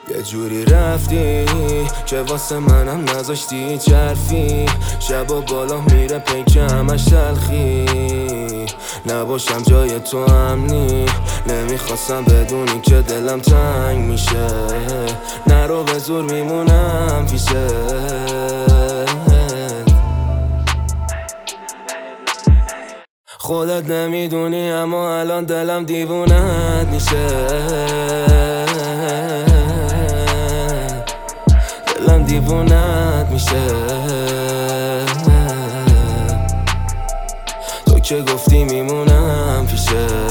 یه جوری رفتی که واسه منم نذاشتی چرفی، شب و بالا میره پیکه همش تلخی، نباشم جای تو امنی، نمیخواستم بدونی که دلم تنگ میشه، نرو به زور میمونم پیشه. خودت نمیدونی اما الان دلم دیوونت میشه، دلم دیوونت میشه. تو که گفتی میمونم پیشه.